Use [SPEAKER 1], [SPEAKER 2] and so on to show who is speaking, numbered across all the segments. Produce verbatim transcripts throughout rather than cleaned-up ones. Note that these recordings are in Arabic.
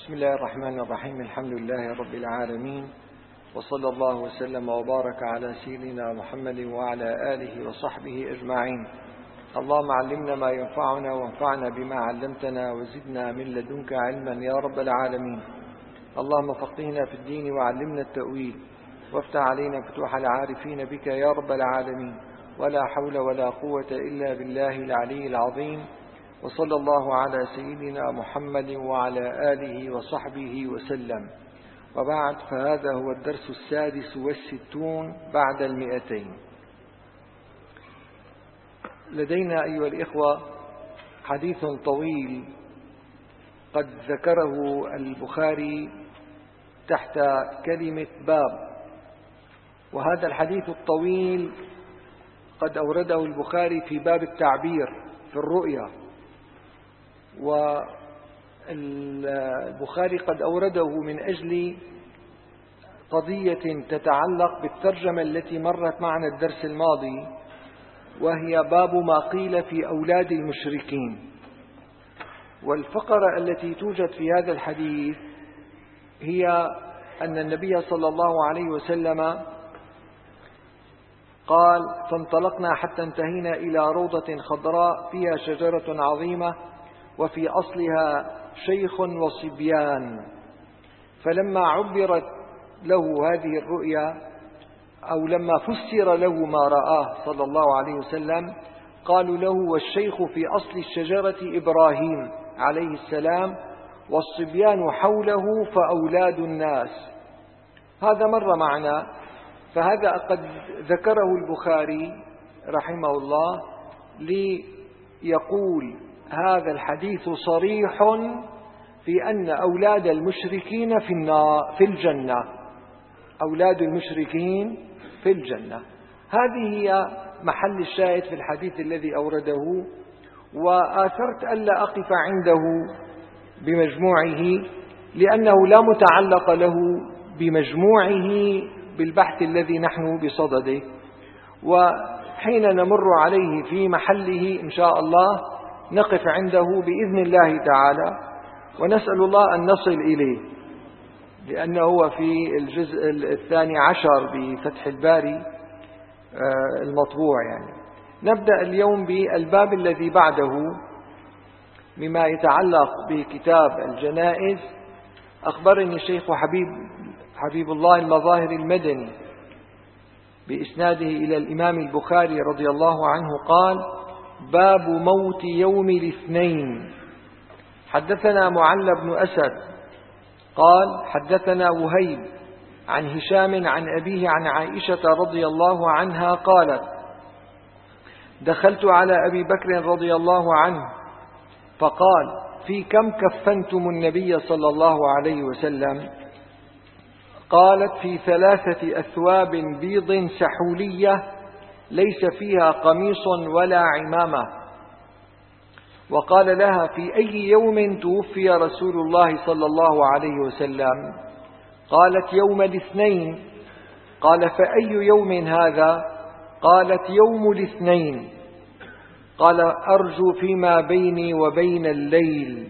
[SPEAKER 1] بسم الله الرحمن الرحيم. الحمد لله رب العالمين، وصلى الله وسلم وبارك على سيدنا محمد وعلى آله وصحبه أجمعين. اللهم علمنا ما ينفعنا وانفعنا بما علمتنا وزدنا من لدنك علما يا رب العالمين. اللهم فقهنا في الدين وعلمنا التأويل، وافتح علينا فتوح العارفين بك يا رب العالمين. ولا حول ولا قوة إلا بالله العلي العظيم. وصلى الله على سيدنا محمد وعلى آله وصحبه وسلم. وبعد، فهذا هو الدرس السادس والستون بعد المئتين. لدينا أيها الإخوة حديث طويل قد ذكره البخاري تحت كلمة باب، وهذا الحديث الطويل قد أورده البخاري في باب التعبير في الرؤيا، والبخاري قد أورده من أجل قضية تتعلق بالترجمة التي مرت معنا الدرس الماضي، وهي باب ما قيل في أولاد المشركين. والفقرة التي توجد في هذا الحديث هي أن النبي صلى الله عليه وسلم قال: فانطلقنا حتى انتهينا إلى روضة خضراء فيها شجرة عظيمة وفي أصلها شيخ وصبيان. فلما عبرت له هذه الرؤيا، أو لما فسر له ما رآه صلى الله عليه وسلم، قالوا له: والشيخ في أصل الشجرة إبراهيم عليه السلام، والصبيان حوله فأولاد الناس. هذا مر معنا، فهذا قد ذكره البخاري رحمه الله ليقول هذا الحديث صريح في أن أولاد المشركين في النار في الجنة. أولاد المشركين في الجنة، هذه هي محل الشاهد في الحديث الذي أورده. وآثرت ألا أقف عنده بمجموعه، لأنه لا متعلق له بمجموعه بالبحث الذي نحن بصدده، وحين نمر عليه في محله إن شاء الله نقف عنده بإذن الله تعالى، ونسأل الله أن نصل إليه، لأنه هو في الجزء الثاني عشر بفتح الباري المطبوع. يعني نبدأ اليوم بالباب الذي بعده مما يتعلق بكتاب الجنائز. أخبرني الشيخ حبيب حبيب الله المظاهر المدني بإسناده إلى الإمام البخاري رضي الله عنه قال: باب موت يوم الاثنين. حدثنا معل بن أسد قال: حدثنا وهيب عن هشام عن أبيه عن عائشة رضي الله عنها قالت: دخلت على أبي بكر رضي الله عنه فقال: في كم كفنتم النبي صلى الله عليه وسلم؟ قالت: في ثلاثة أثواب بيض سحولية ليس فيها قميص ولا عمامة. وقال لها: في أي يوم توفي رسول الله صلى الله عليه وسلم؟ قالت: يوم الاثنين. قال: فأي يوم هذا؟ قالت: يوم الاثنين. قال: أرجو فيما بيني وبين الليل.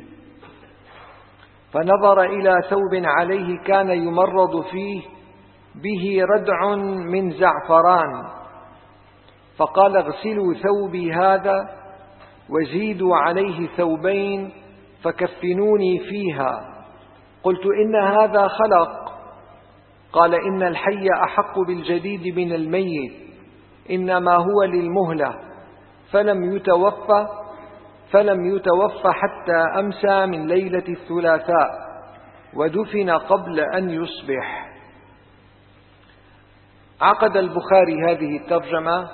[SPEAKER 1] فنظر إلى ثوب عليه كان يمرض فيه به ردع من زعفران، فقال: اغسلوا ثوبي هذا وزيدوا عليه ثوبين فكفنوني فيها. قلت: إن هذا خلق. قال: إن الحي أحق بالجديد من الميت، إنما هو للمهلة، فلم يتوفى فلم يتوفى حتى أمسى من ليلة الثلاثاء، ودفن قبل أن يصبح. عقد البخاري هذه الترجمة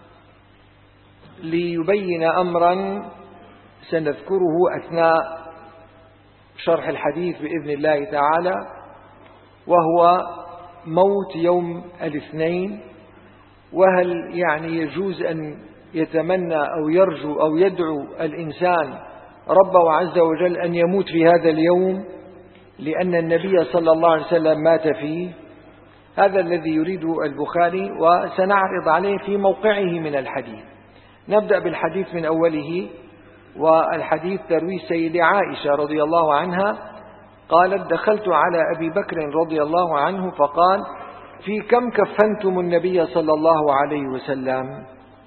[SPEAKER 1] ليبين أمرا سنذكره أثناء شرح الحديث بإذن الله تعالى، وهو موت يوم الاثنين. وهل يعني يجوز أن يتمنى أو يرجو أو يدعو الإنسان ربه عز وجل أن يموت في هذا اليوم لأن النبي صلى الله عليه وسلم مات فيه؟ هذا الذي يريده البخاري، وسنعرض عليه في موقعه من الحديث. نبدأ بالحديث من أوله. والحديث تروي سيدة عائشة رضي الله عنها قالت: دخلت على أبي بكر رضي الله عنه فقال: في كم كفنتم النبي صلى الله عليه وسلم؟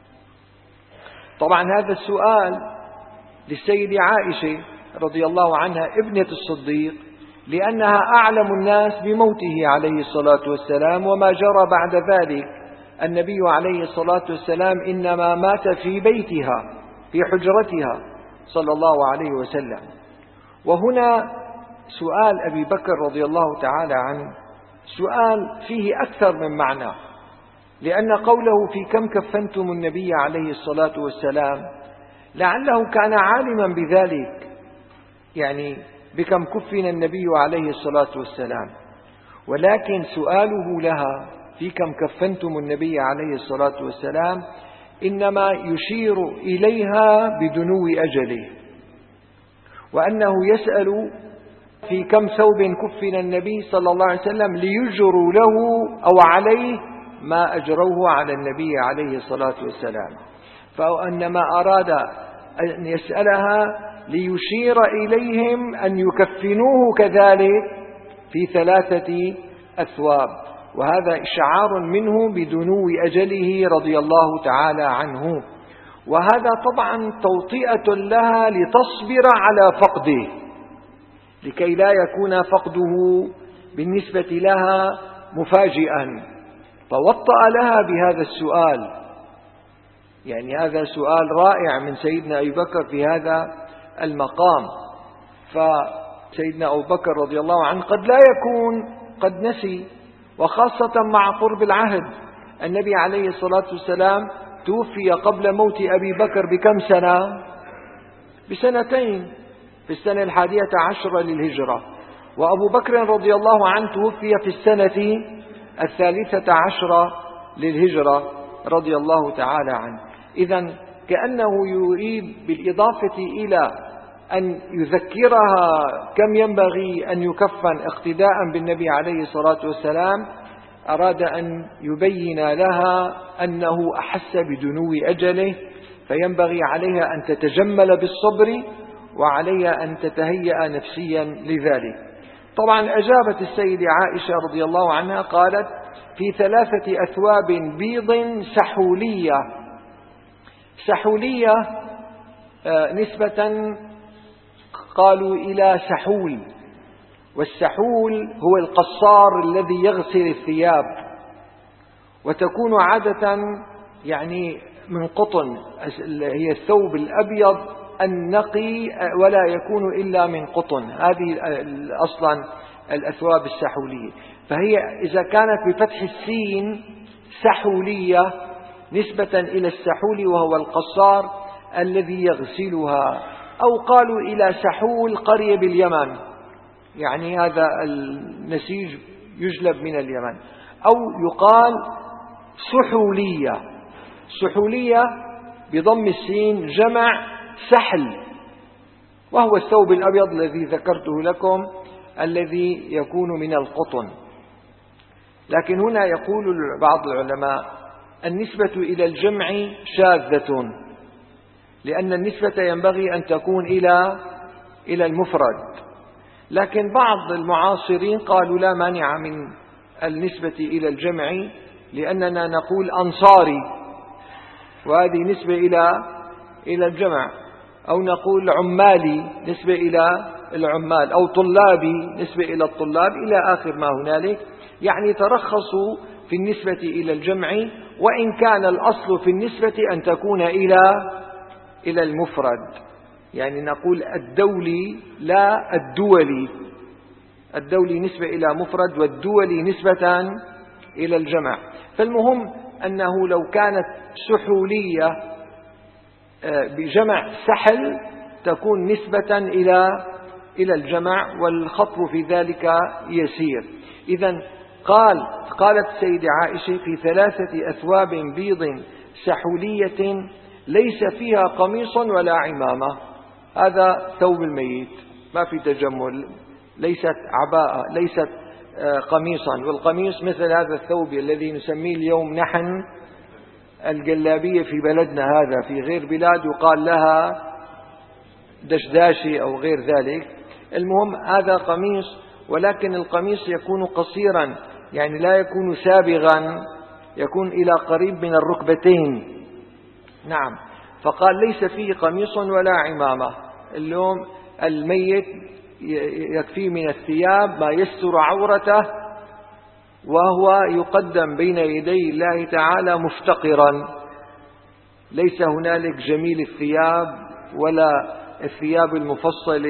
[SPEAKER 1] طبعا هذا السؤال للسيدة عائشة رضي الله عنها ابنة الصديق، لأنها أعلم الناس بموته عليه الصلاة والسلام وما جرى بعد ذلك. النبي عليه الصلاة والسلام إنما مات في بيتها في حجرتها صلى الله عليه وسلم. وهنا سؤال أبي بكر رضي الله تعالى عنه سؤال فيه أكثر من معنى، لأن قوله في كم كفنتم النبي عليه الصلاة والسلام لعله كان عالما بذلك، يعني بكم كفن النبي عليه الصلاة والسلام، ولكن سؤاله لها في كم كفنتم النبي عليه الصلاة والسلام إنما يشير إليها بدنو أجله، وأنه يسأل في كم ثوب كفن النبي صلى الله عليه وسلم ليجروا له أو عليه ما أجروه على النبي عليه الصلاة والسلام، فإنما أراد أن يسألها ليشير إليهم أن يكفنوه كذلك في ثلاثة أثواب، وهذا إشعار منه بدنو أجله رضي الله تعالى عنه، وهذا طبعا توطئة لها لتصبر على فقده لكي لا يكون فقده بالنسبة لها مفاجئا، فوطأ لها بهذا السؤال. يعني هذا سؤال رائع من سيدنا أبي بكر في هذا المقام. فسيدنا أبو بكر رضي الله عنه قد لا يكون قد نسي، وخاصة مع قرب العهد. النبي عليه الصلاة والسلام توفي قبل موت أبي بكر بكم سنة؟ بسنتين، في السنة الحادية عشرة للهجرة، وأبو بكر رضي الله عنه توفي في السنة الثالثة عشرة للهجرة رضي الله تعالى عنه. إذن كأنه يريد بالإضافة إلى أن يذكرها كم ينبغي أن يكفن اقتداء بالنبي عليه الصلاة والسلام، أراد أن يبين لها أنه أحس بدنو أجله، فينبغي عليها أن تتجمل بالصبر وعليها أن تتهيأ نفسيا لذلك. طبعا أجابت السيدة عائشة رضي الله عنها قالت: في ثلاثة أثواب بيض سحولية. سحولية نسبة قالوا إلى سحول، والسحول هو القصار الذي يغسل الثياب، وتكون عادة يعني من قطن، هي الثوب الأبيض النقي ولا يكون إلا من قطن، هذه أصلا الأثواب السحولية. فهي إذا كانت بفتح السين سحولية نسبة إلى السحول وهو القصار الذي يغسلها، أو قالوا إلى سحول قرية باليمن، يعني هذا النسيج يجلب من اليمن، أو يقال سحولية. سحولية بضم السين جمع سحل، وهو الثوب الأبيض الذي ذكرته لكم الذي يكون من القطن. لكن هنا يقول بعض العلماء النسبة إلى الجمع شاذة، لأن النسبة ينبغي أن تكون إلى إلى المفرد، لكن بعض المعاصرين قالوا لا مانع من النسبة إلى الجمع، لأننا نقول أنصاري وهذه نسبة إلى إلى الجمع، أو نقول عمالي نسبة إلى العمال، أو طلابي نسبة إلى الطلاب، إلى آخر ما هنالك. يعني ترخصوا في النسبة إلى الجمع، وإن كان الأصل في النسبة أن تكون إلى إلى المفرد، يعني نقول الدولي لا الدولي، الدولي نسبة إلى مفرد والدولي نسبة إلى الجمع. فالمهم أنه لو كانت سحولية بجمع سحل تكون نسبة إلى إلى الجمع، والخطر في ذلك يسير. إذن قال قالت السيدة عائشة: في ثلاثة أثواب بيض سحولية ليس فيها قميص ولا عمامة. هذا ثوب الميت، ما في تجمل، ليست عباءة، ليست قميصا. والقميص مثل هذا الثوب الذي نسميه اليوم نحن الجلابية في بلدنا هذا، في غير بلاد يقال لها دشداشي أو غير ذلك. المهم هذا قميص، ولكن القميص يكون قصيرا، يعني لا يكون سابغا، يكون إلى قريب من الركبتين. نعم. فقال ليس فيه قميص ولا عمامة. اليوم الميت يكفي من الثياب ما يستر عورته، وهو يقدم بين يدي الله تعالى مفتقرا، ليس هنالك جميل الثياب ولا الثياب المفصلة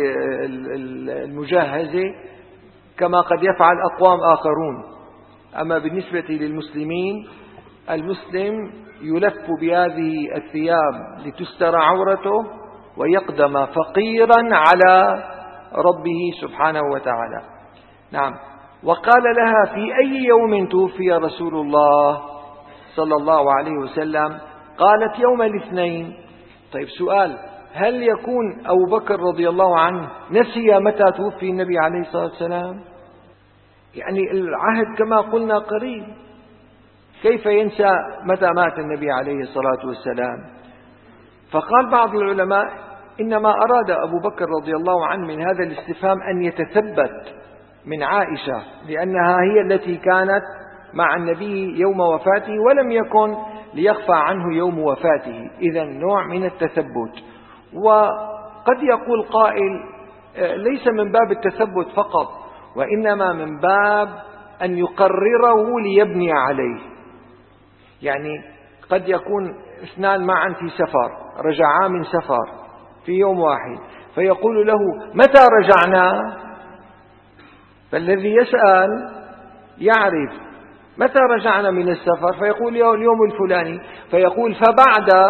[SPEAKER 1] المجهزة كما قد يفعل أقوام آخرون. أما بالنسبة للمسلمين، المسلم يلف بهذه الثياب لتستر عورته ويقدم فقيرا على ربه سبحانه وتعالى. نعم. وقال لها: في أي يوم توفي رسول الله صلى الله عليه وسلم؟ قالت: يوم الاثنين. طيب سؤال: هل يكون أبو بكر رضي الله عنه نسي متى توفي النبي عليه الصلاة والسلام؟ يعني العهد كما قلنا قريب، كيف ينسى متى مات النبي عليه الصلاة والسلام؟ فقال بعض العلماء: إنما أراد أبو بكر رضي الله عنه من هذا الاستفهام أن يتثبت من عائشة، لأنها هي التي كانت مع النبي يوم وفاته ولم يكن ليخفى عنه يوم وفاته، إذا نوع من التثبت. وقد يقول قائل: ليس من باب التثبت فقط، وإنما من باب أن يقرره ليبني عليه. يعني قد يكون اثنان معا في سفر، رجعا من سفر في يوم واحد، فيقول له: متى رجعنا؟ فالذي يسأل يعرف متى رجعنا من السفر، فيقول اليوم الفلاني، فيقول: فبعد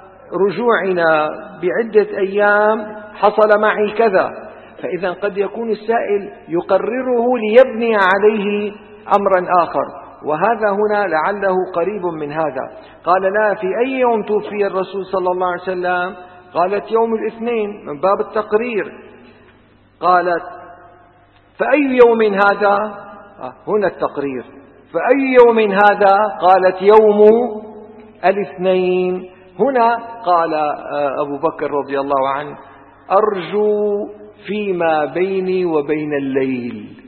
[SPEAKER 1] رجوعنا بعدة أيام حصل معي كذا. فإذا قد يكون السائل يقرره ليبني عليه أمرا آخر، وهذا هنا لعله قريب من هذا. قال: لا، في أي يوم توفي الرسول صلى الله عليه وسلم؟ قالت: يوم الاثنين، من باب التقرير. قالت: فأي يوم هذا؟ هنا التقرير. فأي يوم هذا؟ قالت: يوم الاثنين. هنا قال أبو بكر رضي الله عنه: أرجو فيما بيني وبين الليل.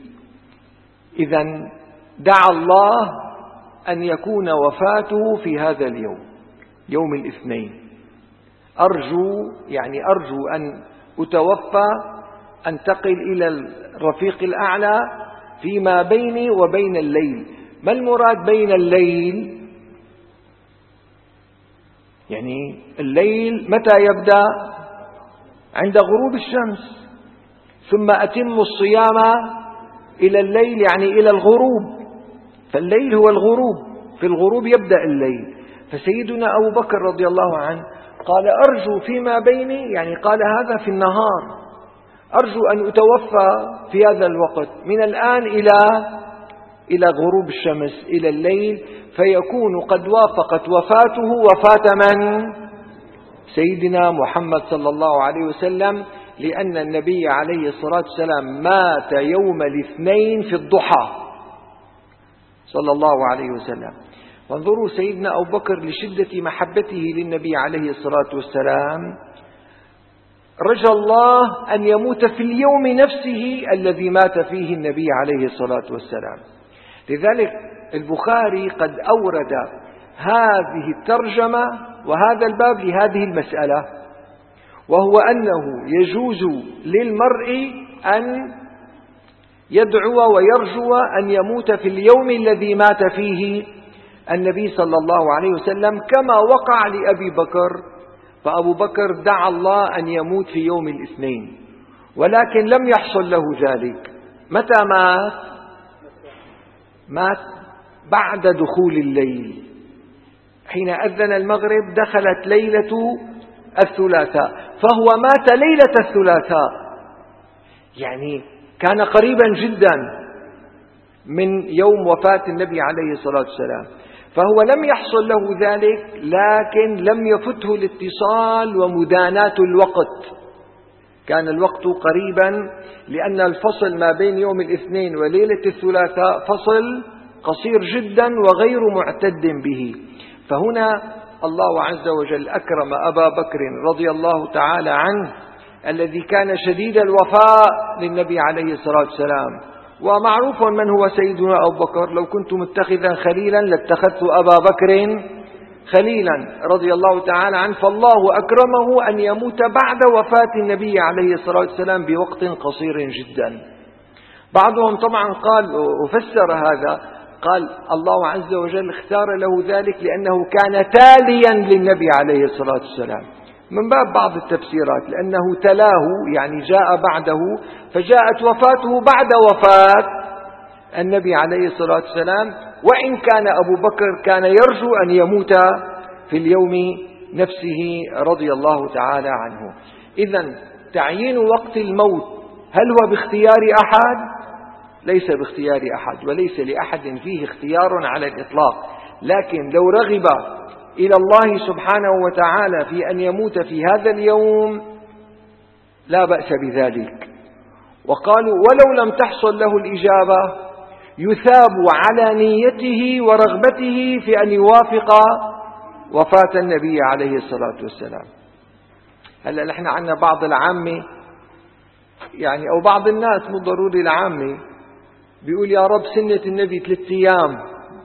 [SPEAKER 1] إذن دعا الله أن يكون وفاته في هذا اليوم، يوم الاثنين. أرجو يعني أرجو أن أتوفى، أنتقل إلى الرفيق الأعلى فيما بيني وبين الليل. ما المراد بين الليل؟ يعني الليل متى يبدأ؟ عند غروب الشمس، ثم أتم الصيام إلى الليل، يعني إلى الغروب. فالليل هو الغروب، في الغروب يبدأ الليل. فسيدنا أبو بكر رضي الله عنه قال: أرجو فيما بيني، يعني قال هذا في النهار، أرجو أن أتوفى في هذا الوقت من الآن إلى إلى غروب الشمس، إلى الليل، فيكون قد وافقت وفاته وفاة من؟ سيدنا محمد صلى الله عليه وسلم، لأن النبي عليه الصلاة والسلام مات يوم الاثنين في الضحى صلى الله عليه وسلم. وانظروا سيدنا أبو بكر لشدة محبته للنبي عليه الصلاة والسلام رجى الله أن يموت في اليوم نفسه الذي مات فيه النبي عليه الصلاة والسلام. لذلك البخاري قد أورد هذه الترجمة وهذا الباب لهذه المسألة، وهو أنه يجوز للمرء أن يدعو ويرجو أن يموت في اليوم الذي مات فيه النبي صلى الله عليه وسلم، كما وقع لأبي بكر. فأبو بكر دعا الله أن يموت في يوم الاثنين، ولكن لم يحصل له ذلك. متى مات؟ مات بعد دخول الليل، حين أذن المغرب دخلت ليلة الثلاثاء، فهو مات ليلة الثلاثاء، يعني كان قريبا جدا من يوم وفاة النبي عليه الصلاة والسلام. فهو لم يحصل له ذلك، لكن لم يفته الاتصال ومداناة الوقت، كان الوقت قريبا، لأن الفصل ما بين يوم الاثنين وليلة الثلاثاء فصل قصير جدا وغير معتد به. فهنا الله عز وجل أكرم أبا بكر رضي الله تعالى عنه الذي كان شديد الوفاء للنبي عليه الصلاة والسلام. ومعروف من هو سيدنا أبو بكر: لو كنت متخذا خليلا لاتخذت أبا بكر خليلا رضي الله تعالى عنه. فالله أكرمه أن يموت بعد وفاة النبي عليه الصلاة والسلام بوقت قصير جدا. بعضهم طبعا قال وفسر هذا، قال الله عز وجل اختار له ذلك لأنه كان تاليا للنبي عليه الصلاة والسلام، من باب بعض التفسيرات، لأنه تلاه يعني جاء بعده، فجاءت وفاته بعد وفاة النبي عليه الصلاة والسلام. وإن كان أبو بكر كان يرجو أن يموت في اليوم نفسه رضي الله تعالى عنه. إذن تعيين وقت الموت هل هو باختيار أحد؟ ليس باختيار أحد، وليس لأحد فيه اختيار على الإطلاق، لكن لو رغب إلى الله سبحانه وتعالى في أن يموت في هذا اليوم لا بأس بذلك. وقالوا ولو لم تحصل له الإجابة يثاب على نيته ورغبته في أن يوافق وفاة النبي عليه الصلاة والسلام. هلأ نحن عندنا بعض العامة يعني أو بعض الناس، مو ضروري العامة، بيقول يا رب سنة النبي ثلاثة أيام،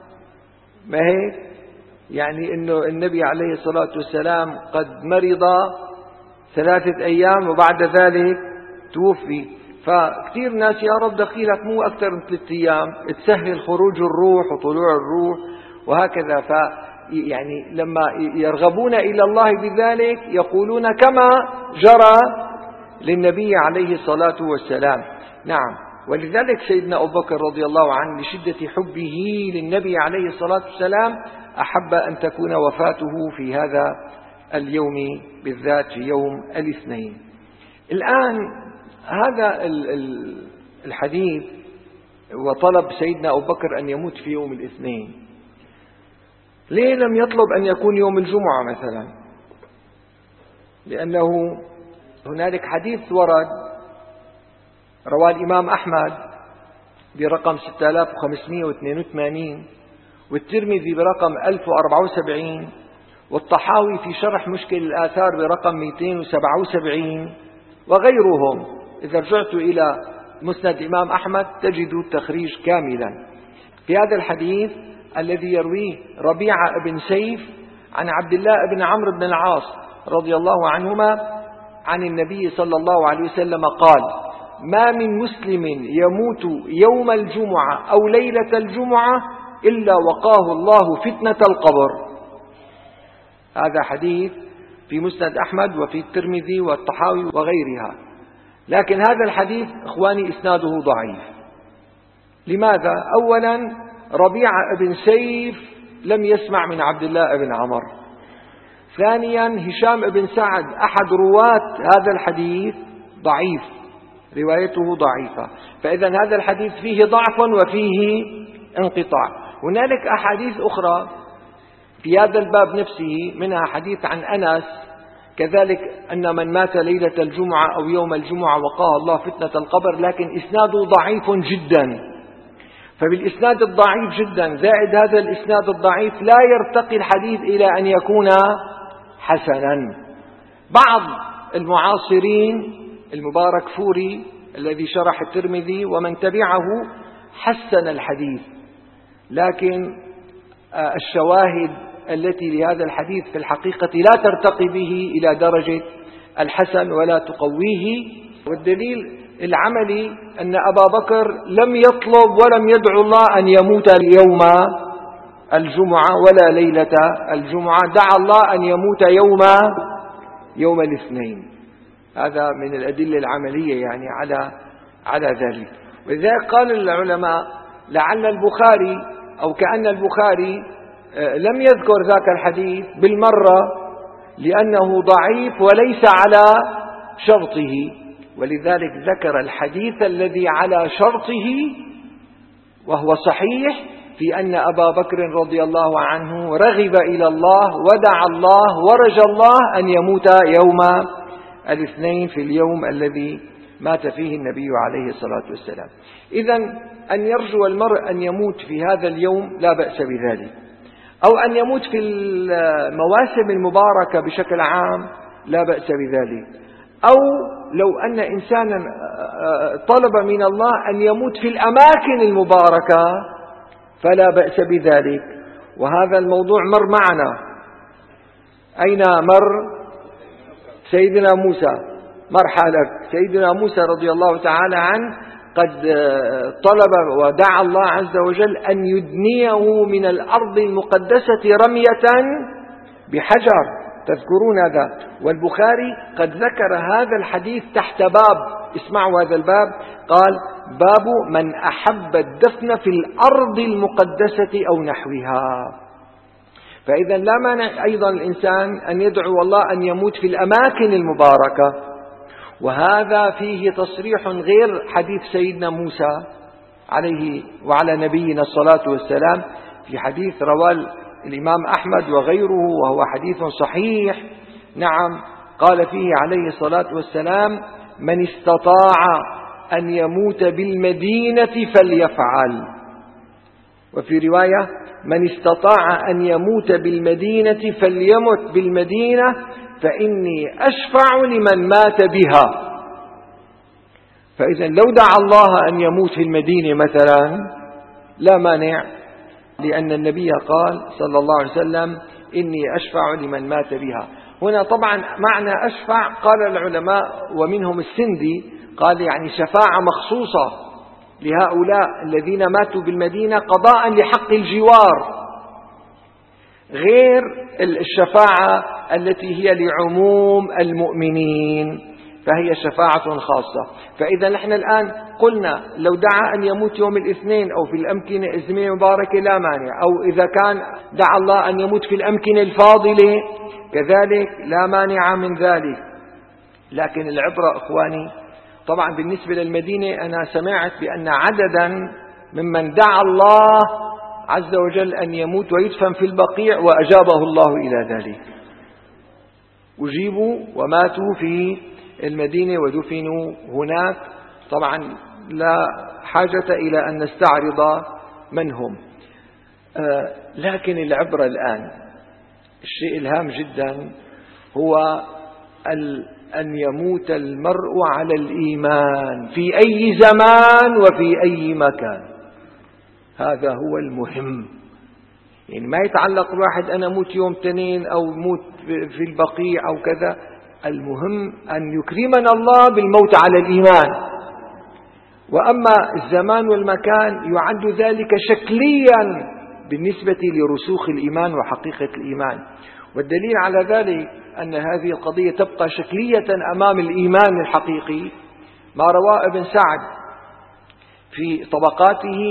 [SPEAKER 1] ما هيك؟ يعني إنه النبي عليه الصلاة والسلام قد مرض ثلاثة أيام وبعد ذلك توفي. فكثير ناس يا رب دخيلك مو أكثر من ثلاثة أيام تسهل خروج الروح وطلوع الروح وهكذا. ف يعني لما يرغبون إلى الله بذلك يقولون كما جرى للنبي عليه الصلاة والسلام. نعم، ولذلك سيدنا أبو بكر رضي الله عنه لشدة حبه للنبي عليه الصلاة والسلام أحب أن تكون وفاته في هذا اليوم بالذات، في يوم الاثنين. الآن هذا الحديث وطلب سيدنا أبو بكر أن يموت في يوم الاثنين، ليه لم يطلب أن يكون يوم الجمعة مثلا؟ لأنه هنالك حديث ورد رواه الإمام أحمد برقم ستة آلاف وخمسمائة واثنين وثمانين، والترمذي برقم ألف وأربعة وسبعين، والطحاوي في شرح مشكل الآثار برقم مئتين وسبعة وسبعين، وغيرهم. إذا رجعت إلى مسند الإمام أحمد تجدوا التخريج كاملا في هذا الحديث الذي يرويه ربيعة بن سيف عن عبد الله بن عمرو بن العاص رضي الله عنهما عن النبي صلى الله عليه وسلم قال: ما من مسلم يموت يوم الجمعة أو ليلة الجمعة إلا وقاه الله فتنة القبر. هذا حديث في مسند أحمد وفي الترمذي والطحاوي وغيرها. لكن هذا الحديث إخواني إسناده ضعيف. لماذا؟ أولا ربيعة بن سيف لم يسمع من عبد الله بن عمر. ثانيا هشام بن سعد أحد رواة هذا الحديث ضعيف، روايته ضعيفة. فإذا هذا الحديث فيه ضعف وفيه انقطاع. هنالك أحاديث أخرى في هذا الباب نفسه، منها حديث عن أنس كذلك أن من مات ليلة الجمعة أو يوم الجمعة وقاه الله فتنة القبر، لكن إسناده ضعيف جدا. فبالإسناد الضعيف جدا زائد هذا الإسناد الضعيف لا يرتقي الحديث إلى أن يكون حسنا. بعض المعاصرين المبارك فوري الذي شرح الترمذي ومن تبعه حسن الحديث، لكن الشواهد التي لهذا الحديث في الحقيقة لا ترتقي به إلى درجة الحسن ولا تقويه. والدليل العملي أن أبا بكر لم يطلب ولم يدعو الله أن يموت يوم الجمعة ولا ليلة الجمعة، دعا الله أن يموت يوم يوم الاثنين. هذا من الأدلة العملية يعني على على ذلك. ولذلك قال العلماء لعل البخاري أو كأن البخاري لم يذكر ذاك الحديث بالمرة لأنه ضعيف وليس على شرطه، ولذلك ذكر الحديث الذي على شرطه وهو صحيح في أن أبا بكر رضي الله عنه رغب إلى الله ودعا الله ورجى الله أن يموت يوم الاثنين في اليوم الذي مات فيه النبي عليه الصلاة والسلام. إذن أن يرجو المرء أن يموت في هذا اليوم لا بأس بذلك، أو أن يموت في المواسم المباركة بشكل عام لا بأس بذلك. أو لو أن إنسانا طلب من الله أن يموت في الأماكن المباركة فلا بأس بذلك. وهذا الموضوع مر معنا. أين مر؟ سيدنا موسى مر حالك. سيدنا موسى رضي الله تعالى عنه قد طلب ودعا الله عز وجل أن يدنيه من الأرض المقدسة رمية بحجر، تذكرون هذا؟ والبخاري قد ذكر هذا الحديث تحت باب، اسمعوا هذا الباب، قال: باب من أحب الدفن في الأرض المقدسة أو نحوها. فإذا لا مانع أيضا الإنسان أن يدعو الله أن يموت في الأماكن المباركة، وهذا فيه تصريح غير حديث سيدنا موسى عليه وعلى نبينا الصلاة والسلام، في حديث رواه الإمام أحمد وغيره وهو حديث صحيح. نعم، قال فيه عليه الصلاة والسلام: من استطاع أن يموت بالمدينة فليفعل. وفي رواية: من استطاع أن يموت بالمدينة فليمت بالمدينة فإني أشفع لمن مات بها. فإذا لو دعا الله أن يموت في المدينة مثلا لا مانع، لأن النبي قال صلى الله عليه وسلم: إني أشفع لمن مات بها. هنا طبعا معنى أشفع قال العلماء ومنهم السندي قال يعني شفاعة مخصوصة لهؤلاء الذين ماتوا بالمدينة قضاء لحق الجوار، غير الشفاعة التي هي لعموم المؤمنين، فهي شفاعة خاصة. فإذا نحن الآن قلنا لو دعا أن يموت يوم الاثنين أو في الأمكنة الزمنية المباركة لا مانع، أو إذا كان دعا الله أن يموت في الأمكنة الفاضلة كذلك لا مانع من ذلك. لكن العبرة إخواني طبعا بالنسبة للمدينة، أنا سمعت بأن عددا ممن دعا الله عز وجل أن يموت ويدفن في البقيع وأجابه الله إلى ذلك، أجيبوا وماتوا في المدينة ودفنوا هناك. طبعا لا حاجة إلى أن نستعرض من هم. آه لكن العبرة الآن الشيء الهام جدا هو أن يموت المرء على الإيمان في أي زمان وفي أي مكان. هذا هو المهم. يعني ما يتعلق الواحد أنا موت يوم تنين أو موت في البقيع أو كذا، المهم أن يكرمنا الله بالموت على الإيمان. وأما الزمان والمكان يعد ذلك شكليا بالنسبة لرسوخ الإيمان وحقيقة الإيمان. والدليل على ذلك أن هذه القضية تبقى شكلية أمام الإيمان الحقيقي ما رواه ابن سعد في طبقاته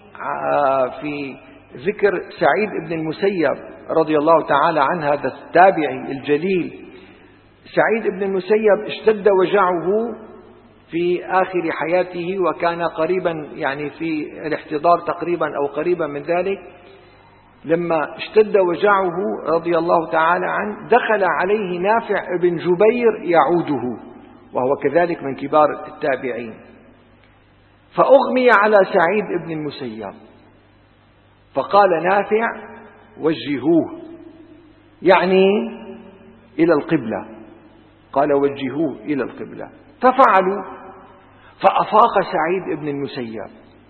[SPEAKER 1] في ذكر سعيد بن المسيب رضي الله تعالى عنه، هذا التابعي الجليل. سعيد بن المسيب اشتد وجعه في آخر حياته وكان قريبا يعني في الاحتضار تقريبا أو قريبا من ذلك. لما اشتد وجعه رضي الله تعالى عنه دخل عليه نافع بن جبير يعوده، وهو كذلك من كبار التابعين، فأغمي على سعيد بن المسيب، فقال نافع: وجهوه، يعني إلى القبلة. قال: وجهوه إلى القبلة. ففعلوا، فأفاق سعيد بن المسيب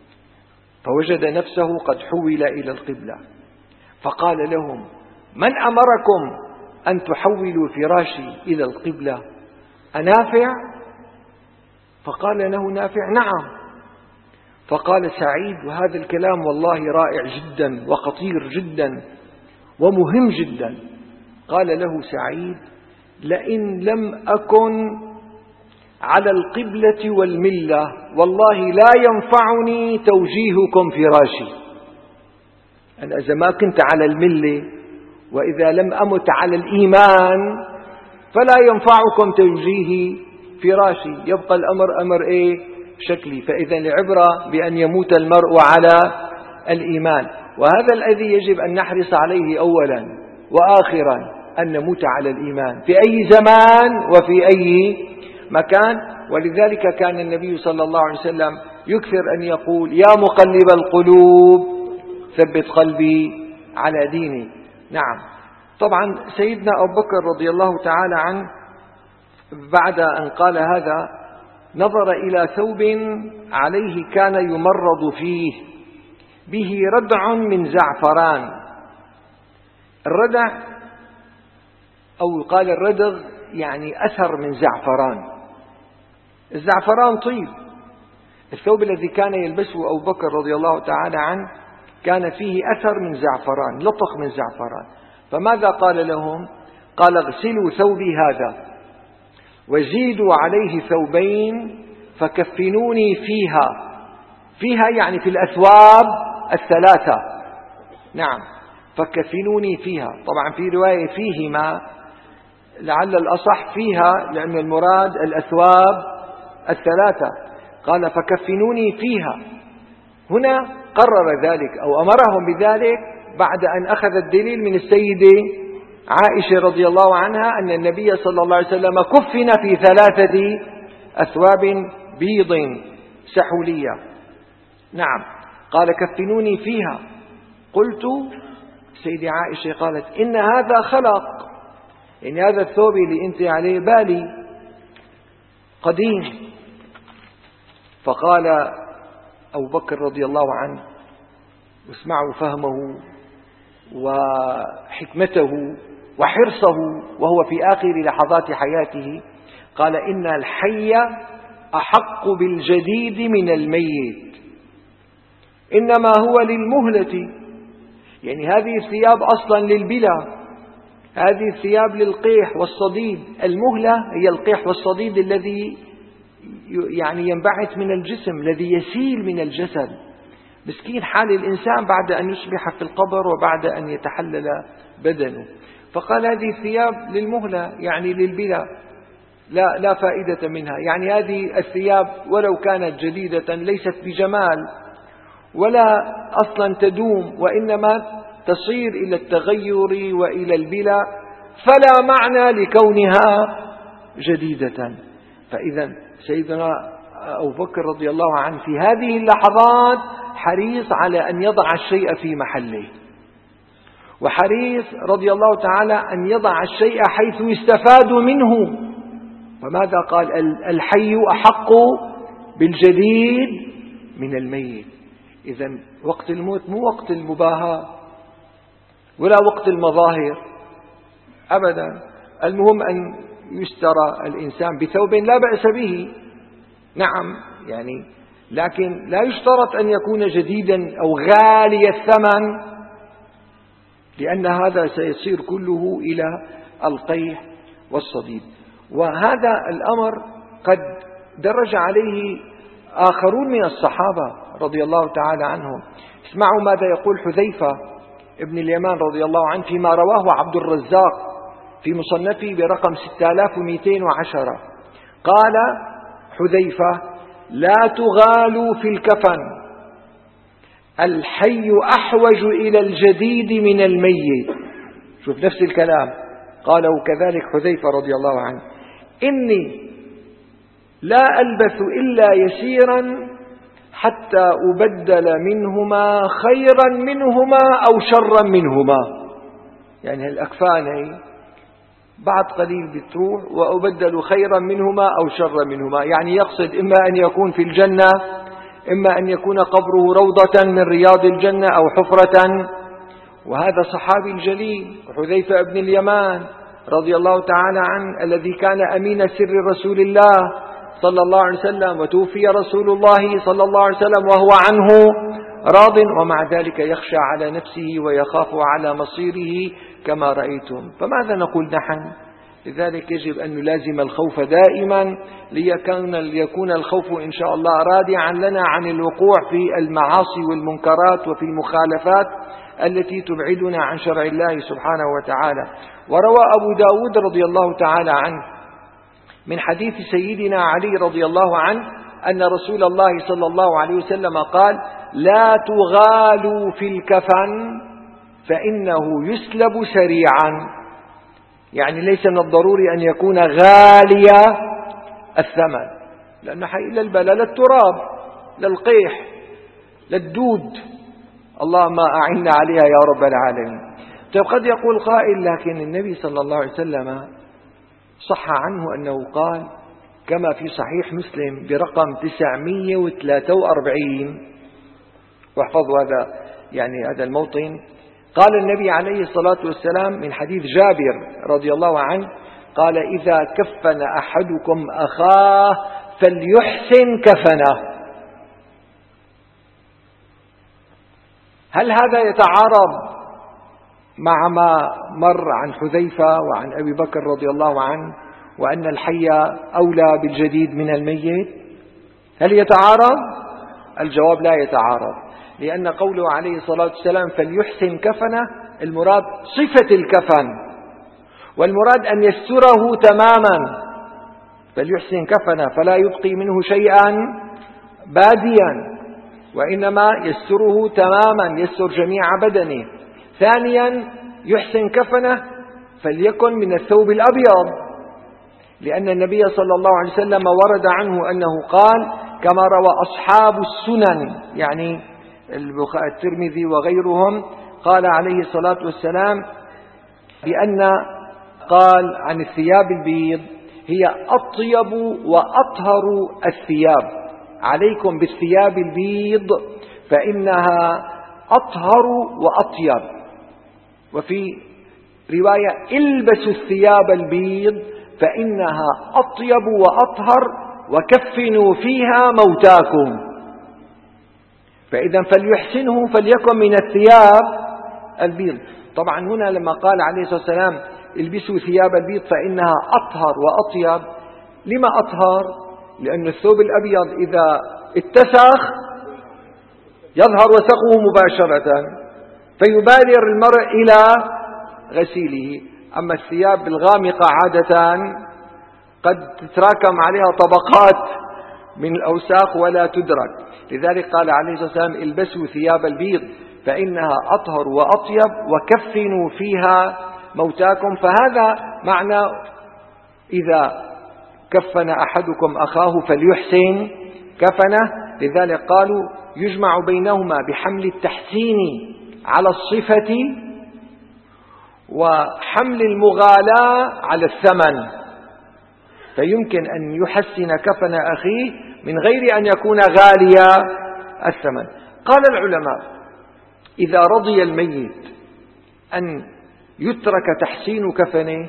[SPEAKER 1] فوجد نفسه قد حول إلى القبلة، فقال لهم: من أمركم أن تحولوا فراشي إلى القبلة؟ أنافع؟ فقال له نافع: نعم. فقال سعيد، وهذا الكلام والله رائع جدا وخطير جدا ومهم جدا، قال له سعيد: لئن لم أكن على القبلة والملة والله لا ينفعني توجيهكم فراشي. أنا إذا ما كنت على الملة وإذا لم أمت على الإيمان فلا ينفعكم توجيهي فراشي، يبقى الأمر أمر إيه؟ شكلي. فإذا العبرة بأن يموت المرء على الإيمان، وهذا الذي يجب أن نحرص عليه أولا وآخرا، أن نموت على الإيمان في أي زمان وفي أي مكان. ولذلك كان النبي صلى الله عليه وسلم يكثر أن يقول: يا مقلب القلوب ثبت قلبي على ديني. نعم، طبعا سيدنا أبو بكر رضي الله تعالى عنه بعد أن قال هذا نظر إلى ثوب عليه كان يمرض فيه به ردع من زعفران. الردع أو يقال الردغ يعني أثر من زعفران. الزعفران طيب. الثوب الذي كان يلبسه أبو بكر رضي الله تعالى عنه كان فيه أثر من زعفران، لطخ من زعفران. فماذا قال لهم؟ قال اغسلوا ثوبي هذا وزيدوا عليه ثوبين فكفنوني فيها. فيها يعني في الأثواب الثلاثة. نعم، فكفنوني فيها. طبعا في رواية فيهما، لعل الأصح فيها لأن المراد الأثواب الثلاثة. قال فكفنوني فيها. هنا قرر ذلك أو أمرهم بذلك بعد أن أخذ الدليل من السيدة عائشة رضي الله عنها أن النبي صلى الله عليه وسلم كفن في ثلاثة أثواب بيض سحولية. نعم، قال كفنوني فيها. قلت سيدة عائشة قالت إن هذا خلق، يعني هذا الثوب اللي أنت عليه بالي قديم. فقال أبو بكر رضي الله عنه، واسمعوا فهمه وحكمته وحرصه وهو في آخر لحظات حياته، قال إن الحي أحق بالجديد من الميت، إنما هو للمهلة. يعني هذه الثياب أصلا للبلا، هذه الثياب للقيح والصديد. المهلة هي القيح والصديد الذي يعني ينبعث من الجسم، الذي يسيل من الجسد. مسكين حال الإنسان بعد أن يصبح في القبر وبعد أن يتحلل بدنه. فقال هذه الثياب للمهلة يعني للبلا، لا, لا فائدة منها. يعني هذه الثياب ولو كانت جديدة ليست بجمال ولا أصلا تدوم، وإنما تصير إلى التغير وإلى البلا، فلا معنى لكونها جديدة. فإذا سيدنا أبو بكر رضي الله عنه في هذه اللحظات حريص على أن يضع الشيء في محله، وحريص رضي الله تعالى أن يضع الشيء حيث يستفاد منه. فماذا قال؟ الحي أحق بالجديد من الميت. إذن وقت الموت مو وقت المباهاة ولا وقت المظاهر أبدا. المهم أن يشترى الإنسان بثوب لا بأس به، نعم يعني، لكن لا يشترط أن يكون جديدا أو غالي الثمن، لأن هذا سيصير كله إلى القيح والصديد. وهذا الأمر قد درج عليه آخرون من الصحابة رضي الله تعالى عنهم. اسمعوا ماذا يقول حذيفة ابن اليمان رضي الله عنه فيما رواه عبد الرزاق في مصنفه برقم ستة آلاف ومئتين وعشرة. قال حذيفة: لا تغالوا في الكفن، الحي أحوج إلى الجديد من الميت. شوف نفس الكلام قاله كذلك حذيفة رضي الله عنه: إني لا ألبث إلا يسيرا حتى أبدل منهما خيرا منهما أو شرا منهما. يعني الأكفان بعد قليل بتروح وأبدل خيرا منهما أو شرا منهما، يعني يقصد إما أن يكون في الجنة، إما أن يكون قبره روضة من رياض الجنة أو حفرة. وهذا صحابي الجليل حذيفة بن اليمان رضي الله تعالى عنه، الذي كان أمين سر رسول الله صلى الله عليه وسلم، وتوفي رسول الله صلى الله عليه وسلم وهو عنه راض، ومع ذلك يخشى على نفسه ويخاف على مصيره كما رأيتم. فماذا نقول نحن؟ لذلك يجب أن نلازم الخوف دائما ليكون, ليكون الخوف إن شاء الله رادعا لنا عن الوقوع في المعاصي والمنكرات وفي المخالفات التي تبعدنا عن شرع الله سبحانه وتعالى. وروى أبو داود رضي الله تعالى عنه من حديث سيدنا علي رضي الله عنه أن رسول الله صلى الله عليه وسلم قال: لا تغالوا في الكفن فإنه يسلب سريعا. يعني ليس من الضروري أن يكون غالي الثمن، لأنه حي للبلاء، للتراب، للقيح، للدود، اللهم أعنا عليها يا رب العالمين. طيب قد يقول قائل: لكن النبي صلى الله عليه وسلم صح عنه أنه قال كما في صحيح مسلم برقم تسعمئة وثلاثة وأربعين، واحفظوا هذا يعني هذا الموطن. قال النبي عليه الصلاة والسلام من حديث جابر رضي الله عنه قال: إذا كفن أحدكم أخاه فليحسن كفنه. هل هذا يتعارض مع ما مر عن حذيفة وعن أبي بكر رضي الله عنه وأن الحي أولى بالجديد من الميت؟ هل يتعارض؟ الجواب لا يتعارض، لأن قوله عليه الصلاة والسلام فليحسن كفنه المراد صفة الكفن، والمراد أن يستره تماما، فليحسن كفنه فلا يبقي منه شيئا باديا، وإنما يستره تماما، يستر جميع بدنه. ثانيا يحسن كفنه فليكن من الثوب الأبيض، لأن النبي صلى الله عليه وسلم ورد عنه أنه قال كما روى أصحاب السنن يعني الترمذي وغيرهم، قال عليه الصلاة والسلام بأن قال عن الثياب البيض هي أطيب وأطهر الثياب، عليكم بالثياب البيض فإنها أطهر وأطيب. وفي رواية البسوا الثياب البيض فإنها أطيب وأطهر وكفنوا فيها موتاكم. فإذا فليحسنه فليكن من الثياب البيض. طبعا هنا لما قال عليه الصلاة والسلام البسوا ثياب البيض فإنها أطهر وأطيب، لما أطهر؟ لأن الثوب الأبيض إذا اتسخ يظهر وسخه مباشرة فيبادر المرء إلى غسيله، أما الثياب الغامقة عادة قد تتراكم عليها طبقات من الأوساخ ولا تدرك. لذلك قال عليه الصلاة والسلام البسوا ثياب البيض فإنها أطهر وأطيب وكفنوا فيها موتاكم. فهذا معنى إذا كفن أحدكم أخاه فليحسن كفنه. لذلك قالوا يجمع بينهما بحمل التحسين على الصفة وحمل المغالاة على الثمن، فيمكن أن يحسن كفن أخيه من غير أن يكون غاليا الثمن. قال العلماء إذا رضي الميت أن يترك تحسين كفنه،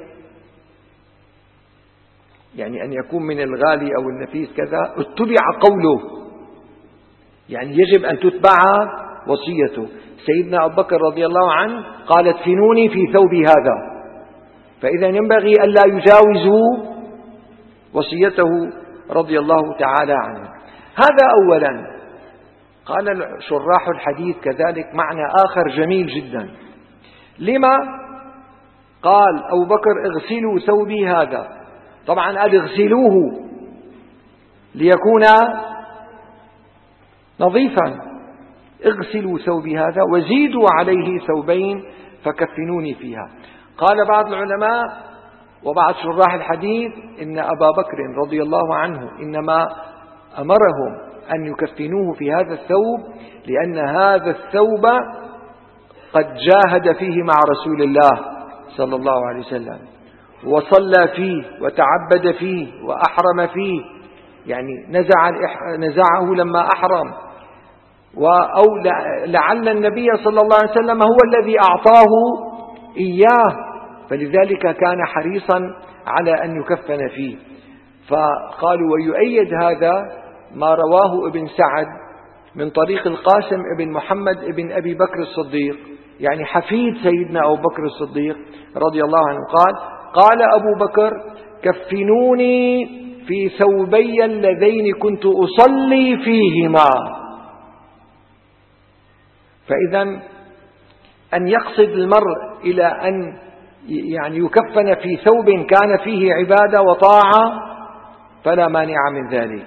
[SPEAKER 1] يعني أن يكون من الغالي أو النفيس كذا، اتبع قوله، يعني يجب أن تتبع وصيته. سيدنا أبو بكر رضي الله عنه قال ادفنوني في ثوبي هذا، فإذا ينبغي ألا يجاوزوا وصيته رضي الله تعالى عنه. هذا أولا. قال شراح الحديث كذلك معنى آخر جميل جدا. لما قال أبو بكر اغسلوا ثوبي هذا؟ طبعا قال اغسلوه ليكون نظيفا، اغسلوا ثوبي هذا وزيدوا عليه ثوبين فكفنوني فيها. قال بعض العلماء وبعض شراح الحديث إن أبا بكر رضي الله عنه إنما أمرهم أن يكفنوه في هذا الثوب لأن هذا الثوب قد جاهد فيه مع رسول الله صلى الله عليه وسلم وصلى فيه وتعبد فيه وأحرم فيه، يعني نزع نزعه لما أحرم، أو لعل النبي صلى الله عليه وسلم هو الذي أعطاه إياه، فلذلك كان حريصا على أن يكفن فيه. فقالوا ويؤيد هذا ما رواه ابن سعد من طريق القاسم ابن محمد ابن أبي بكر الصديق، يعني حفيد سيدنا أبو بكر الصديق رضي الله عنه، قال قال أبو بكر كفنوني في ثوبي اللذين كنت أصلي فيهما. فإذا أن يقصد المرء إلى أن يعني يكفن في ثوب كان فيه عبادة وطاعة فلا مانع من ذلك،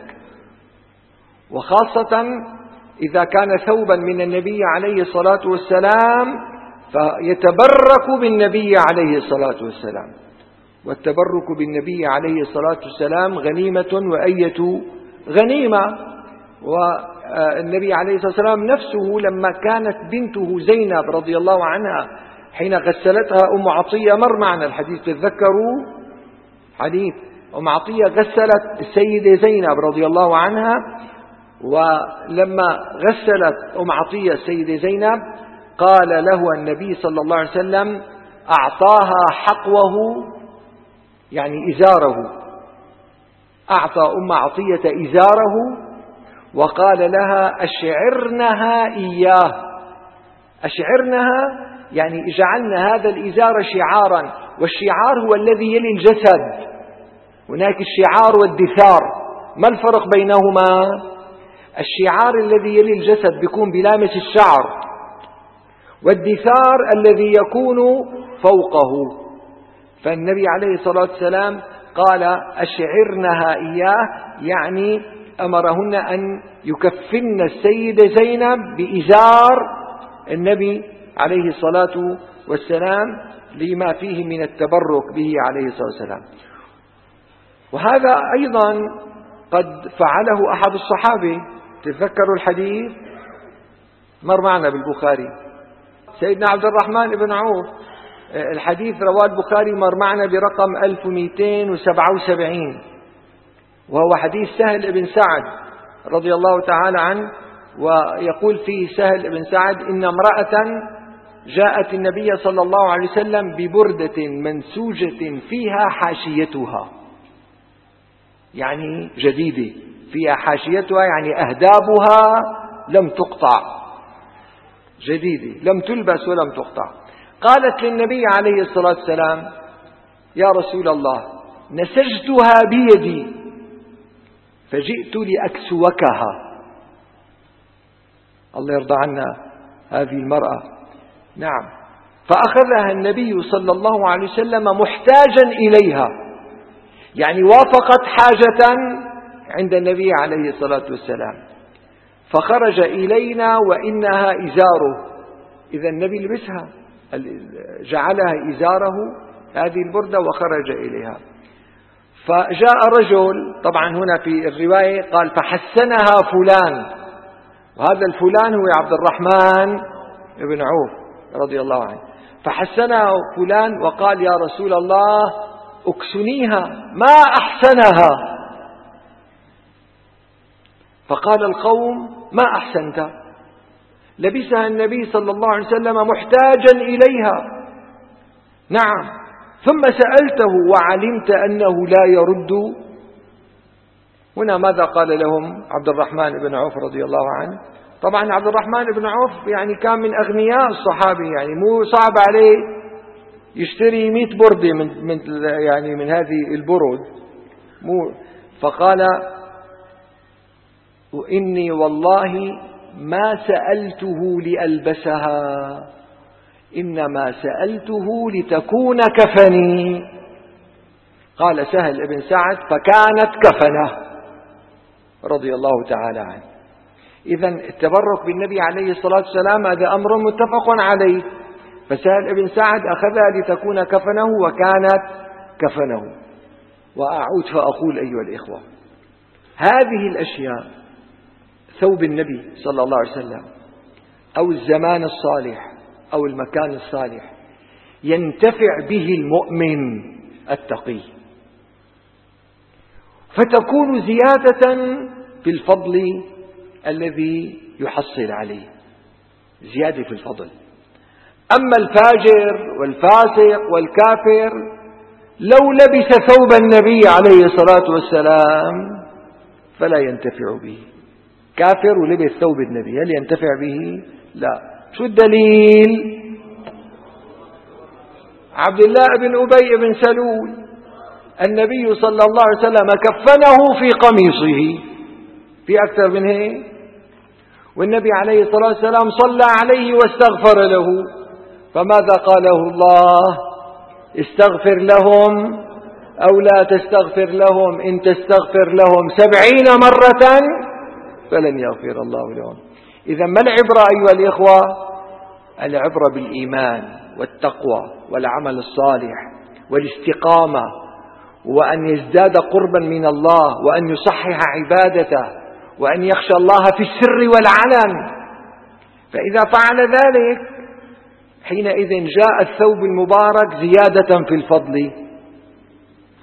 [SPEAKER 1] وخاصة إذا كان ثوبا من النبي عليه الصلاة والسلام فيتبرك بالنبي عليه الصلاة والسلام، والتبرك بالنبي عليه الصلاة والسلام غنيمة وأية غنيمة. والنبي عليه الصلاة والسلام نفسه لما كانت بنته زينب رضي الله عنها حين غسلتها أم عطية، مر معنا الحديث تذكروا، حديث أم عطية غسلت السيدة زينب رضي الله عنها، ولما غسلت أم عطية السيدة زينب قال له النبي صلى الله عليه وسلم أعطاها حقوه، يعني إزاره، أعطى أم عطية إزاره وقال لها أشعرنها إياه. أشعرنها يعني اجعلنا هذا الإزار شعارا، والشعار هو الذي يلي الجسد، هناك الشعار والدثار، ما الفرق بينهما؟ الشعار الذي يلي الجسد بيكون بلامس الشعر، والدثار الذي يكون فوقه. فالنبي عليه الصلاة والسلام قال أشعرنها إياه، يعني أمرهن أن يكفن السيدة زينب بإزار النبي عليه الصلاة والسلام لما فيه من التبرك به عليه الصلاة والسلام. وهذا أيضا قد فعله أحد الصحابة، تذكروا الحديث مر معنا بالبخاري، سيدنا عبد الرحمن بن عوف، الحديث رواه البخاري مر معنا برقم ألف ومئتين وسبعة وسبعين، وهو حديث سهل بن سعد رضي الله تعالى عنه. ويقول فيه سهل بن سعد إن امرأة جاءت النبي صلى الله عليه وسلم ببردة منسوجة فيها حاشيتها، يعني جديدة، فيها حاشيتها يعني أهدابها لم تقطع، جديدة لم تلبس ولم تقطع. قالت للنبي عليه الصلاة والسلام يا رسول الله نسجتها بيدي فجئت لأكسوكها. الله يرضى عنا هذه المرأة. نعم، فأخذها النبي صلى الله عليه وسلم محتاجا إليها، يعني وافقت حاجة عند النبي عليه الصلاة والسلام، فخرج إلينا وإنها إزاره. إذا النبي لبسها، جعلها إزاره هذه البردة وخرج إليها. فجاء رجل، طبعا هنا في الرواية قال فحسنها فلان، وهذا الفلان هو عبد الرحمن بن عوف رضي الله عنه. فحسنها فلان وقال يا رسول الله اكسنيها ما أحسنها. فقال القوم ما أحسنت؟ لبسها النبي صلى الله عليه وسلم محتاجا إليها. نعم، ثم سألته وعلمت أنه لا يرد. هنا ماذا قال لهم عبد الرحمن بن عوف رضي الله عنه؟ طبعا عبد الرحمن بن عوف يعني كان من أغنياء الصحابة، يعني مو صعب عليه يشتري مئة بردة من, من يعني من هذه البرد مو. فقال وإني والله ما سألته لألبسها، إنما سألته لتكون كفني. قال سهل بن سعد فكانت كفنه رضي الله تعالى عنه. إذن التبرك بالنبي عليه الصلاة والسلام هذا أمر متفق عليه، فسهل بن سعد أخذها لتكون كفنه وكانت كفنه. وأعود فأقول أيها الإخوة، هذه الأشياء، ثوب النبي صلى الله عليه وسلم أو الزمان الصالح أو المكان الصالح، ينتفع به المؤمن التقي، فتكون زيادة في الفضل الذي يحصل عليه، زيادة في الفضل. أما الفاجر والفاسق والكافر لو لبس ثوب النبي عليه الصلاة والسلام فلا ينتفع به. كافر ولبس ثوب النبي هل ينتفع به؟ لا. شو الدليل؟ عبد الله بن أبي بن سلول النبي صلى الله عليه وسلم كفنه في قميصه، في أكثر من هيك؟ والنبي عليه الصلاة والسلام صلى عليه واستغفر له، فماذا قاله الله؟ استغفر لهم أو لا تستغفر لهم، إن تستغفر لهم سبعين مرة فلن يغفر الله لهم. إذا ما العبرة أيها الإخوة؟ العبرة بالإيمان والتقوى والعمل الصالح والاستقامة، وأن يزداد قربا من الله، وأن يصحح عبادته، وأن يخشى الله في السر والعلن. فإذا فعل ذلك حينئذ جاء الثوب المبارك زيادة في الفضل.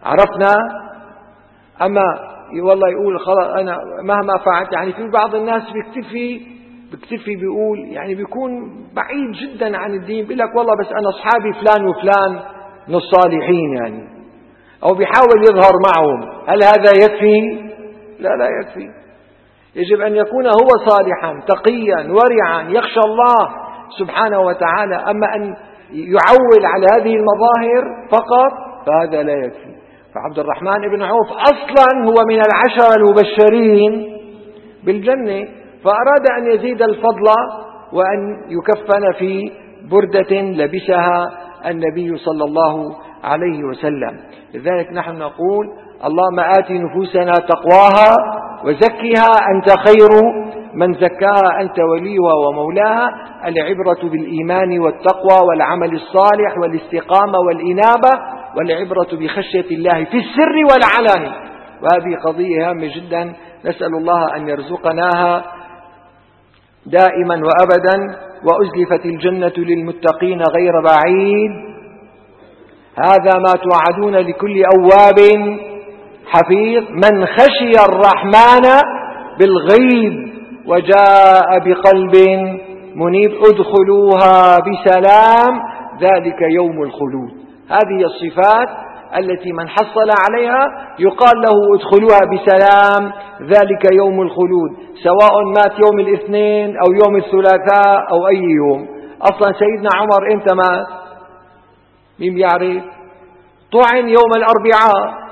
[SPEAKER 1] عرفنا. أما والله يقول خلاص أنا مهما فعلت، يعني في بعض الناس بيكتفي بيكتفي بيقول يعني بيكون بعيد جدا عن الدين، بيقول لك والله بس أنا أصحابي فلان وفلان من الصالحين يعني، أو بيحاول يظهر معهم. هل هذا يكفي؟ لا لا يكفي. يجب أن يكون هو صالحا تقيا ورعا يخشى الله سبحانه وتعالى. أما أن يعول على هذه المظاهر فقط فهذا لا يكفي. فعبد الرحمن بن عوف أصلا هو من العشرة المبشرين بالجنة، فأراد أن يزيد الفضل وأن يكفن في بردة لبسها النبي صلى الله عليه وسلم. لذلك نحن نقول اللهم آت نفوسنا تقواها وزكها أنت خير من زكاها أنت وليها ومولاها. العبرة بالإيمان والتقوى والعمل الصالح والاستقامة والإنابة، والعبرة بخشية الله في السر والعلن. وهذه قضية هامة جدا، نسأل الله أن يرزقناها دائما وأبدا. وأزلفت الجنة للمتقين غير بعيد، هذا ما توعدون لكل أواب حفيظ من خشي الرحمن بالغيب وجاء بقلب منيب ادخلوها بسلام ذلك يوم الخلود. هذه الصفات التي من حصل عليها يقال له ادخلوها بسلام ذلك يوم الخلود، سواء مات يوم الاثنين أو يوم الثلاثاء أو أي يوم. أصلا سيدنا عمر إمتى مات؟ مين بيعرف؟ طعن يوم الأربعاء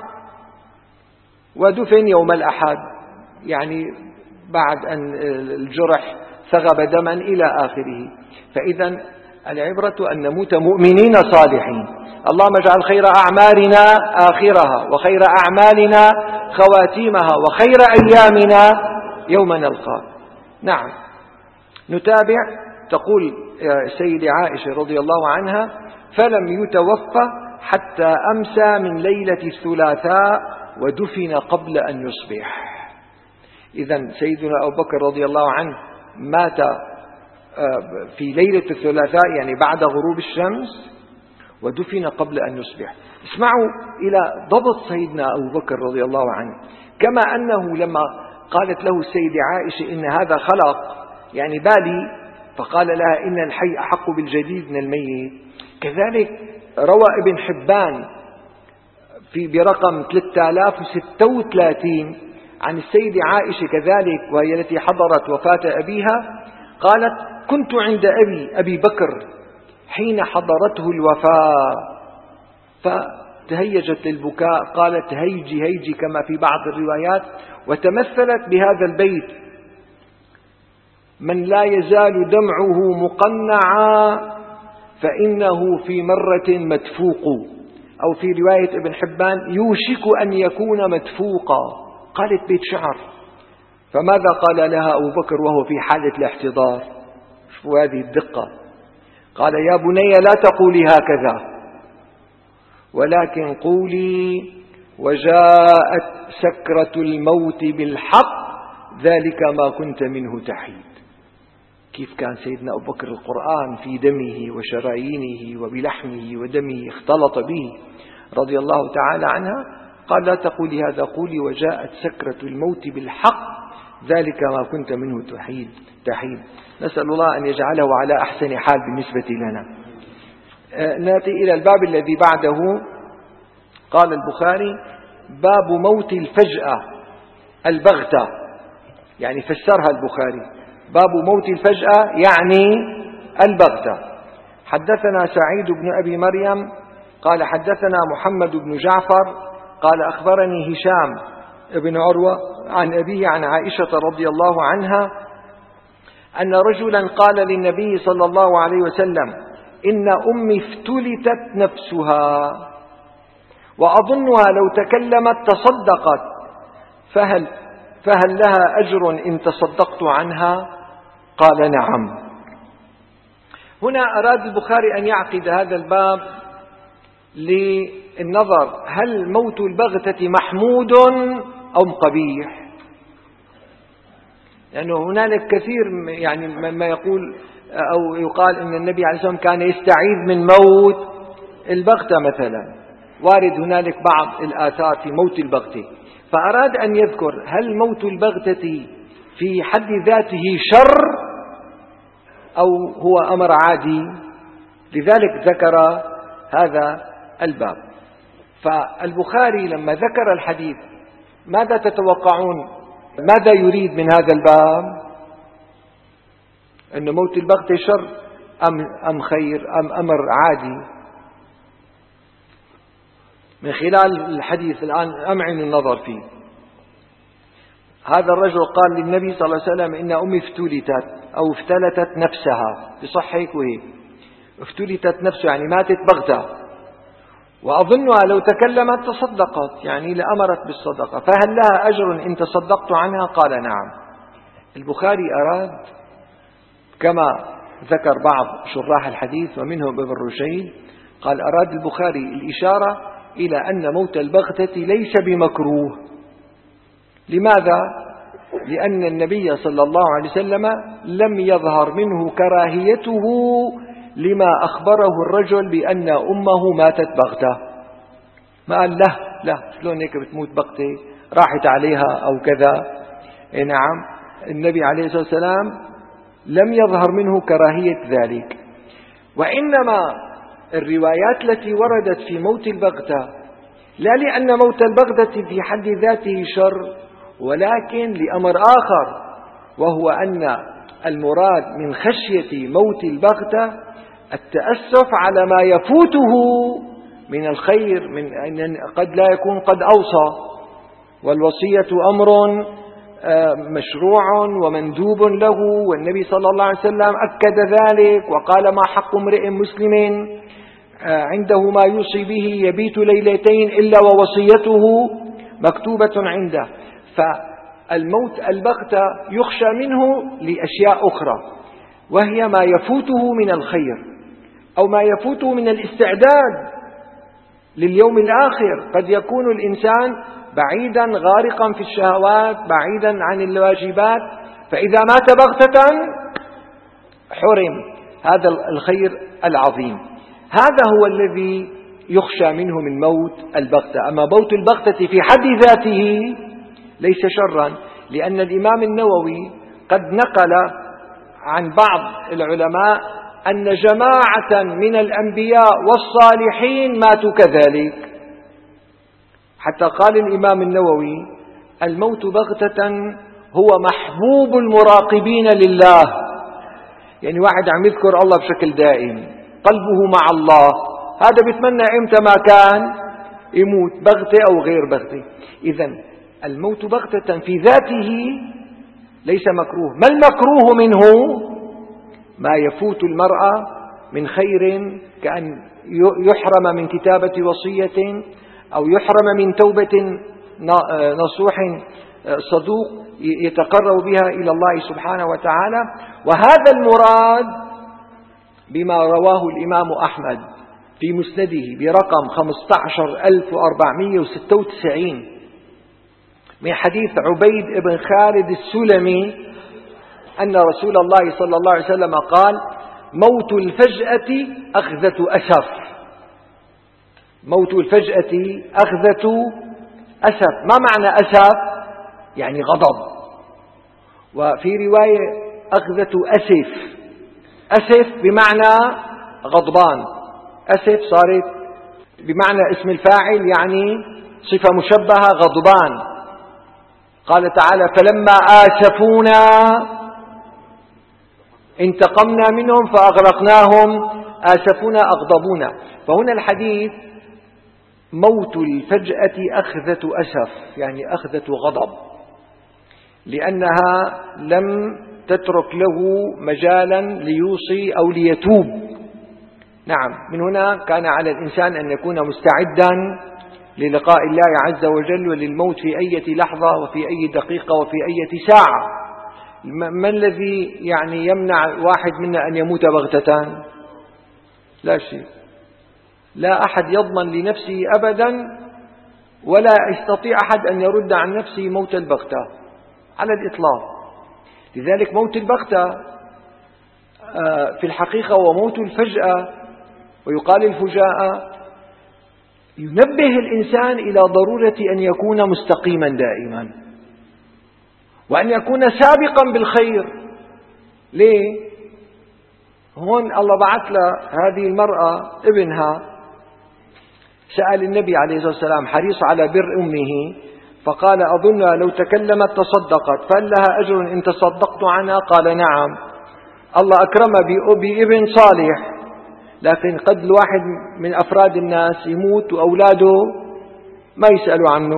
[SPEAKER 1] ودفن يوم الأحد، يعني بعد أن الجرح ثغب دما إلى آخره. فإذا العبرة أن نموت مؤمنين صالحين. اللهم اجعل خير أعمالنا آخرها وخير أعمالنا خواتيمها وخير أيامنا يوم نلقاك. نعم، نتابع. تقول سيدة عائشة رضي الله عنها: فلم يتوفى حتى أمسى من ليلة الثلاثاء ودفن قبل أن يصبح. إذن سيدنا أبو بكر رضي الله عنه مات في ليلة الثلاثاء، يعني بعد غروب الشمس، ودفن قبل أن يصبح. اسمعوا إلى ضبط سيدنا أبو بكر رضي الله عنه. كما أنه لما قالت له السيدة عائشة إن هذا خلق يعني بالي، فقال لها إن الحي أحق بالجديد من الميت، كذلك روى ابن حبان في برقم ثلاثة آلاف وستة وثلاثين عن السيدة عائشة كذلك، وهي التي حضرت وفاة أبيها، قالت: كنت عند أبي أبي بكر حين حضرته الوفاة فتهيجت للبكاء، قالت: هيجي هيجي كما في بعض الروايات، وتمثلت بهذا البيت: من لا يزال دمعه مقنعا فإنه في مرة مدفوق، أو في رواية ابن حبان يوشك أن يكون مدفوقا. قالت بيت شعر. فماذا قال لها أبو بكر وهو في حالة الاحتضار؟ شوفوا هذه الدقة. قال: يا بني لا تقولي هكذا، ولكن قولي: وجاءت سكرة الموت بالحق ذلك ما كنت منه تحيد. كيف كان سيدنا أبو بكر القرآن في دمه وشرايينه وبلحمه ودمه اختلط به رضي الله تعالى عنها. قال: لا تقولي هذا، قولي: وجاءت سكرة الموت بالحق ذلك ما كنت منه تحيد تحيد. نسأل الله أن يجعله على أحسن حال بالنسبة لنا. نأتي إلى الباب الذي بعده. قال البخاري: باب موت الفجأة البغتة، يعني فسرها البخاري: باب موت الفجأة يعني البغتة. حدثنا سعيد بن أبي مريم قال حدثنا محمد بن جعفر قال أخبرني هشام بن عروة عن أبيه عن عائشة رضي الله عنها أن رجلا قال للنبي صلى الله عليه وسلم: إن أمي افتلتت نفسها وأظنها لو تكلمت تصدقت، فهل, فهل لها أجر إن تصدقت عنها؟ قال: نعم. هنا أراد البخاري أن يعقد هذا الباب للنظر: هل موت البغتة محمود أو قبيح؟ لأنه يعني هنالك كثير يعني ما يقول أو يقال أن النبي عليه الصلاة والسلام كان يستعيذ من موت البغتة مثلا، وارد هنالك بعض الآثار في موت البغتة، فأراد أن يذكر هل موت البغتة في حد ذاته شر أو هو أمر عادي، لذلك ذكر هذا الباب. فالبخاري لما ذكر الحديث ماذا تتوقعون؟ ماذا يريد من هذا الباب؟ أن موت البغتة شر أم أم خير أم أمر عادي؟ من خلال الحديث الآن أمعن النظر فيه. هذا الرجل قال للنبي صلى الله عليه وسلم إن أمي افتلتت أو افتلتت نفسها، بصح هيك وهي افتلتت نفسها يعني ماتت بغتة، وأظنها لو تكلمت تصدقت يعني لأمرت بالصدقة، فهل لها أجر إن تصدقت عنها؟ قال نعم. البخاري أراد كما ذكر بعض شراح الحديث ومنهم ابن رشيد، قال أراد البخاري الإشارة إلى أن موت البغتة ليس بمكروه. لماذا؟ لأن النبي صلى الله عليه وسلم لم يظهر منه كراهيته لما أخبره الرجل بأن أمه ماتت بغتة. ما قال له لا شلون هيك بتموت بغتة راحت عليها أو كذا. إيه نعم، النبي عليه الصلاة والسلام لم يظهر منه كراهية ذلك، وإنما الروايات التي وردت في موت البغتة لا لأن موت البغتة في حد ذاته شر، ولكن لأمر آخر، وهو أن المراد من خشية موت البغتة التأسف على ما يفوته من الخير، من أن قد لا يكون قد أوصى، والوصية أمر مشروع ومندوب له، والنبي صلى الله عليه وسلم أكد ذلك وقال ما حق امرئ مسلم عنده ما يوصي به يبيت ليلتين إلا ووصيته مكتوبة عنده. فالموت البغتة يخشى منه لأشياء أخرى، وهي ما يفوته من الخير أو ما يفوته من الاستعداد لليوم الآخر. قد يكون الإنسان بعيدا غارقا في الشهوات بعيدا عن الواجبات، فإذا مات بغتة حرم هذا الخير العظيم. هذا هو الذي يخشى منه من موت البغتة. أما موت البغتة في حد ذاته ليس شرا، لأن الإمام النووي قد نقل عن بعض العلماء أن جماعة من الأنبياء والصالحين ماتوا كذلك، حتى قال الإمام النووي الموت بغتة هو محبوب المراقبين لله. يعني واحد عم يذكر الله بشكل دائم، قلبه مع الله، هذا بيتمنى إمتى ما كان يموت بغتة أو غير بغتة. إذن الموت بغتة في ذاته ليس مكروه. ما المكروه منه؟ ما يفوت المرأة من خير، كأن يحرم من كتابة وصية أو يحرم من توبة نصوح صدوق يتقرب بها إلى الله سبحانه وتعالى. وهذا المراد بما رواه الإمام أحمد في مسنده برقم خمسة عشر ألف وأربعمائة وستة وتسعين من حديث عبيد بن خالد السلمي أن رسول الله صلى الله عليه وسلم قال موت الفجأة أخذة أسف. موت الفجأة أخذة أسف. ما معنى أسف؟ يعني غضب. وفي رواية أخذة أسف. أسف بمعنى غضبان، أسف صارت بمعنى اسم الفاعل يعني صفة مشبهة غضبان. قال تعالى فلما آسفونا انتقمنا منهم فأغرقناهم آسفونا أغضبونا. فهنا الحديث موت الفجأة أخذة أسف، يعني أخذة غضب، لأنها لم تترك له مجالا ليوصي أو ليتوب. نعم، من هنا كان على الإنسان أن يكون مستعدا للقاء الله عز وجل وللموت في أي لحظة وفي أي دقيقة وفي أي ساعة. ما الذي يعني يمنع واحد منا أن يموت بغتة؟ لا شيء. لا أحد يضمن لنفسه أبدا، ولا يستطيع أحد أن يرد عن نفسه موت البغتة على الإطلاق. لذلك موت البغتة في الحقيقة وموت الفجأة، ويقال الفجاءة، ينبه الإنسان إلى ضرورة أن يكون مستقيما دائما، وأن يكون سابقا بالخير. ليه؟ هون الله بعث لهذه المرأة ابنها، سأل النبي عليه الصلاة والسلام حريص على بر أمه، فقال أظنها لو تكلمت تصدقت، فهل لها أجر إن تصدقت عنها؟ قال نعم. الله أكرم بابن صالح، لكن قد الواحد من أفراد الناس يموت وأولاده ما يسألوا عنه،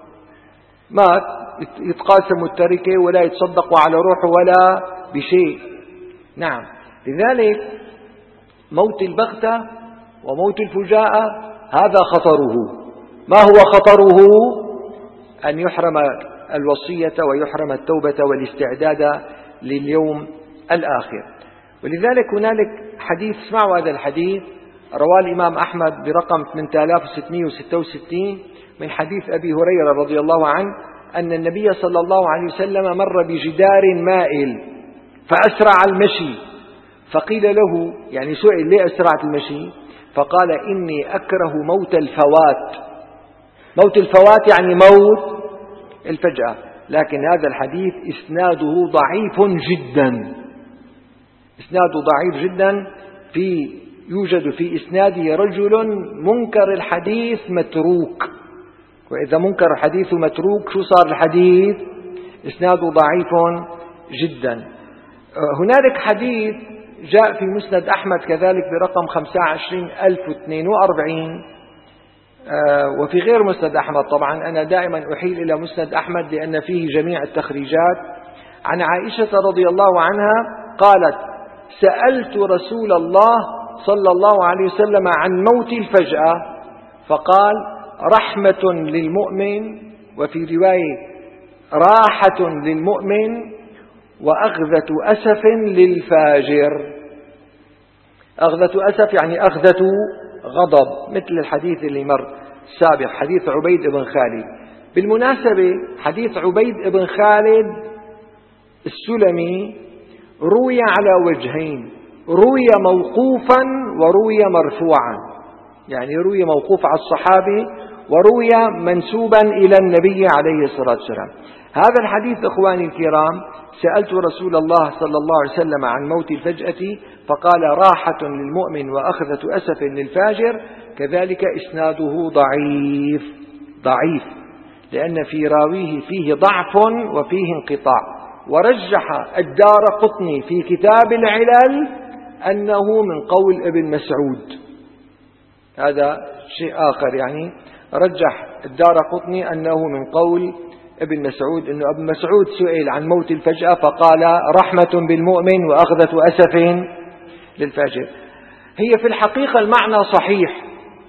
[SPEAKER 1] مات يتقاسموا التركة ولا يتصدقوا على روحه ولا بشيء. نعم، لذلك موت البغتة وموت الفجاءة هذا خطره. ما هو خطره؟ أن يحرم الوصية ويحرم التوبة والاستعداد لليوم الآخر. ولذلك هنالك حديث، اسمعوا هذا الحديث، رواه الإمام أحمد برقم ثمانية آلاف وستمئة وستة وستين من حديث أبي هريرة رضي الله عنه أن النبي صلى الله عليه وسلم مر بجدار مائل فأسرع المشي، فقيل له، يعني سئل ليه أسرعت المشي؟ فقال إني أكره موت الفوات. موت الفوات يعني موت الفجأة. لكن هذا الحديث إسناده ضعيف جدا، إسناده ضعيف جدا، في يوجد في إسناده رجل منكر الحديث متروك، وإذا منكر الحديث متروك شو صار الحديث؟ إسناده ضعيف جدا. هنالك حديث جاء في مسند أحمد كذلك برقم خمسة وعشرين ألف واثنين وأربعين، وفي غير مسند أحمد. طبعا أنا دائما أحيل إلى مسند أحمد لأن فيه جميع التخريجات. عن عائشة رضي الله عنها قالت: سألت رسول الله صلى الله عليه وسلم عن موت الفجأة فقال: رحمة للمؤمن، وفي رواية راحة للمؤمن، وأخذة أسف للفاجر. أخذة أسف يعني أخذة غضب، مثل الحديث اللي مر السابق، حديث عبيد بن خالد. بالمناسبة حديث عبيد بن خالد السلمي روي على وجهين، روي موقوفا وروي مرفوعا، يعني روي موقوف على الصحابي وروي منسوبا إلى النبي عليه الصلاة والسلام. هذا الحديث إخواني الكرام، سألت رسول الله صلى الله عليه وسلم عن موت الفجأة فقال: راحة للمؤمن وأخذة أسف للفاجر. كذلك إسناده ضعيف ضعيف لأن في راويه فيه ضعف وفيه انقطاع. ورجح الدارقطني في كتاب العلل أنه من قول ابن مسعود، هذا شيء آخر، يعني رجح الدارقطني أنه من قول ابن مسعود، أنه ابن مسعود سئل عن موت الفجأة فقال: رحمة بالمؤمن وأخذة أسف للفاجر. هي في الحقيقة المعنى صحيح،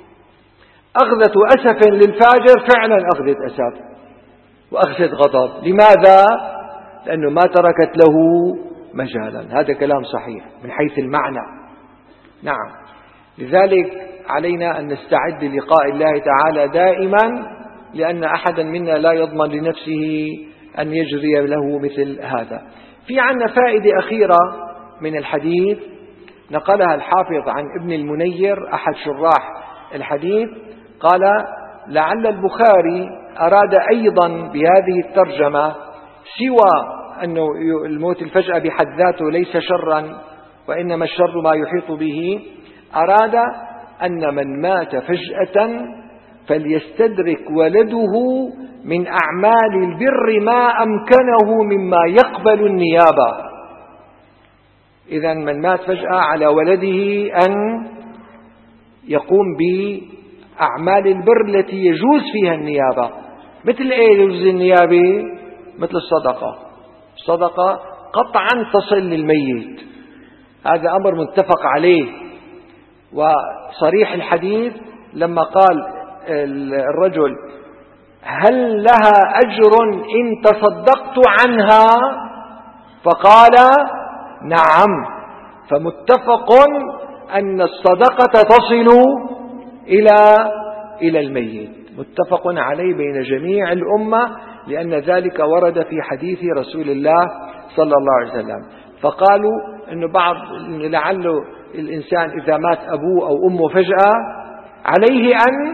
[SPEAKER 1] أخذة أسف للفاجر فعلا أخذة أسف وأخذة غضب. لماذا؟ لأنه ما تركت له مجالا. هذا كلام صحيح من حيث المعنى. نعم، لذلك علينا أن نستعد للقاء الله تعالى دائما، لأن أحدا منا لا يضمن لنفسه أن يجري له مثل هذا. في عنا فائدة أخيرة من الحديث نقلها الحافظ عن ابن المنير أحد شراح الحديث، قال: لعل البخاري أراد أيضا بهذه الترجمة سوى أنه الموت الفجأة بحد ذاته ليس شرا وإنما الشر ما يحيط به، أراد أن من مات فجأة فليستدرك ولده من أعمال البر ما أمكنه مما يقبل النيابة. إذن من مات فجأة على ولده أن يقوم بأعمال البر التي يجوز فيها النيابة. مثل إيه يجوز النيابة؟ مثل الصدقة. الصدقة قطعا تصل للميت، هذا أمر متفق عليه. وصريح الحديث لما قال الرجل: هل لها أجر إن تصدقت عنها؟ فقال: نعم. فمتفق أن الصدقة تصل إلى إلى الميت، متفق عليه بين جميع الأمة، لأن ذلك ورد في حديث رسول الله صلى الله عليه وسلم. فقالوا أن بعض لعله الإنسان إذا مات أبوه أو أمه فجأة عليه أن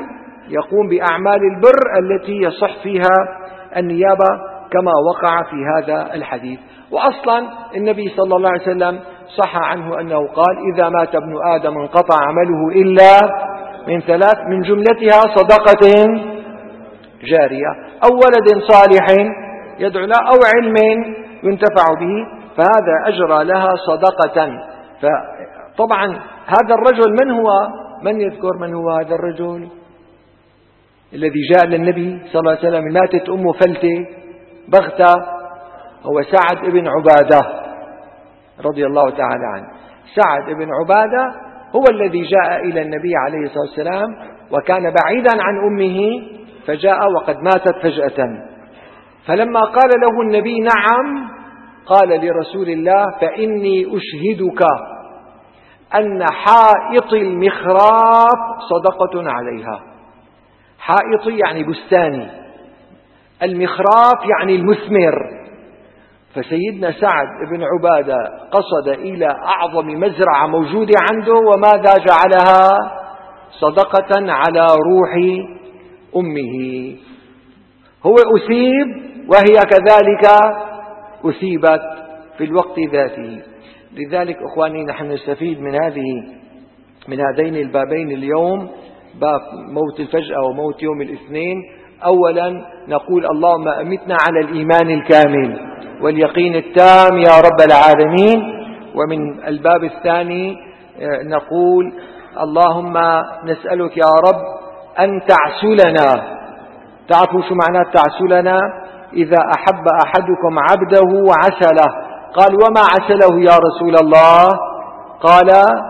[SPEAKER 1] يقوم بأعمال البر التي يصح فيها النيابة كما وقع في هذا الحديث. وأصلا النبي صلى الله عليه وسلم صح عنه أنه قال: إذا مات ابن آدم انقطع عمله إلا من ثلاث، من جملتها صدقة جارية أو ولد صالح يدعو له أو علم ينتفع به، فهذا أجرى لها صدقة. فطبعا هذا الرجل من هو؟ من يذكر من هو هذا الرجل الذي جاء للنبي صلى الله عليه وسلم ماتت أمه فلتة بغتة؟ هو سعد بن عبادة رضي الله تعالى عنه. سعد بن عبادة هو الذي جاء إلى النبي عليه الصلاة والسلام وكان بعيدا عن أمه، فجاء وقد ماتت فجأة. فلما قال له النبي نعم، قال لرسول الله: فإني أشهدك أن حائط المخراف صدقة عليها. حائطي يعني بستاني، المخراف يعني المثمر. فسيدنا سعد بن عبادة قصد إلى أعظم مزرعة موجودة عنده، وماذا جعلها؟ صدقة على روح أمه. هو أصيب وهي كذلك أصيبت في الوقت ذاته. لذلك أخواني نحن نستفيد من هذه من هذين البابين اليوم، باب موت الفجأة وموت يوم الاثنين. أولا نقول: اللهم أمتنا على الإيمان الكامل واليقين التام يا رب العالمين. ومن الباب الثاني نقول: اللهم نسألك يا رب أن تعسلنا. تعرفوا شو معنى تعسلنا؟ إذا أحب أحدكم عبده وعسله. قال: وما عسله يا رسول الله؟ قال: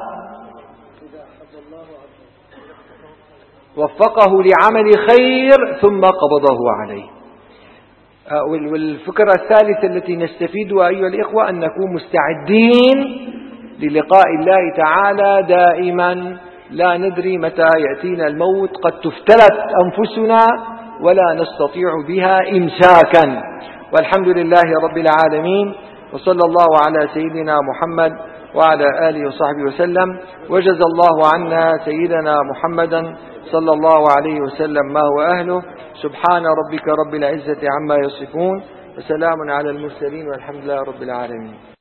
[SPEAKER 1] وفقه لعمل خير ثم قبضه عليه. والفكرة الثالثة التي نستفيدها أيها الإخوة أن نكون مستعدين للقاء الله تعالى دائما. لا ندري متى يأتينا الموت، قد تفتلت أنفسنا ولا نستطيع بها إمساكا. والحمد لله رب العالمين، وصلى الله على سيدنا محمد وعلى آله وصحبه وسلم. وجزى الله عنا سيدنا محمدا صلى الله عليه وسلم ما هو أهله. سبحان ربك رب العزة عما يصفون، وسلام على المرسلين، والحمد لله رب العالمين.